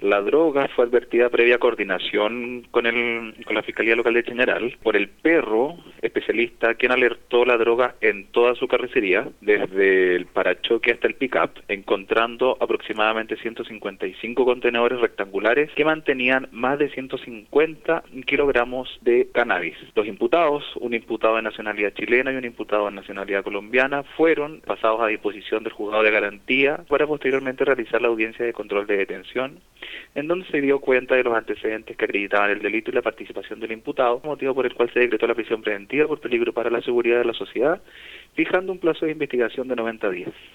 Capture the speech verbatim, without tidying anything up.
La droga fue advertida previa coordinación con el con la Fiscalía Local de Chañaral por el perro especialista quien alertó la droga en toda su carrocería, desde el parachoque hasta el pick-up, encontrando aproximadamente ciento cincuenta y cinco contenedores rectangulares que mantenían más de ciento cincuenta kilogramos de cannabis. Los imputados, un imputado de nacionalidad chilena y un imputado de nacionalidad colombiana, fueron pasados a disposición del juzgado de garantía para posteriormente realizar la audiencia de control de detención, en donde se dio cuenta de los antecedentes que acreditaban el delito y la participación del imputado, motivo por el cual se decretó la prisión preventiva por peligro para la seguridad de la sociedad, fijando un plazo de investigación de noventa días.